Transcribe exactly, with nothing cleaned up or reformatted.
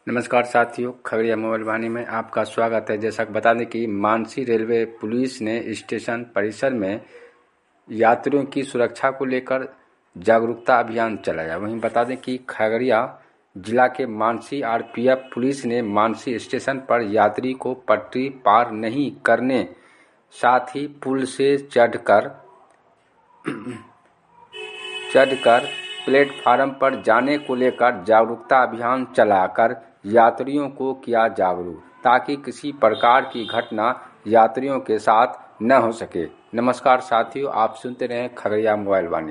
नमस्कार साथियों, खगड़िया मोबाइल वाणी में आपका स्वागत है। जैसा कि बता दें कि मानसी रेलवे पुलिस ने स्टेशन परिसर में यात्रियों की सुरक्षा को लेकर जागरूकता अभियान चलाया। वहीं बता दें कि खगड़िया जिला के मानसी आरपीएफ पुलिस ने मानसी स्टेशन पर यात्री को पटरी पार नहीं करने, साथ ही पुल से चढ़कर चढ़कर प्लेटफार्म पर जाने को लेकर जागरूकता अभियान चलाकर यात्रियों को किया जागरूक, ताकि किसी प्रकार की घटना यात्रियों के साथ न हो सके। नमस्कार साथियों, आप सुनते रहें खगड़िया मोबाइल वाणी।